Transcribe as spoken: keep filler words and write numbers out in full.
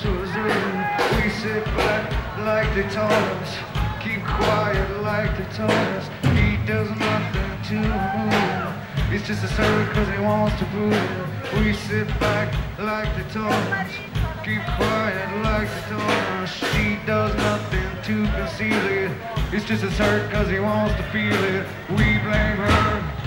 to a zoo. We sit back like they taught us, keep quiet like they taught us. He does nothing to move, he's just a servant cause he wants to prove it. We sit back like they taught us, keep quiet like they taught us. She does nothing to conceal it, he's just a servant cause he wants to feel it. We blame her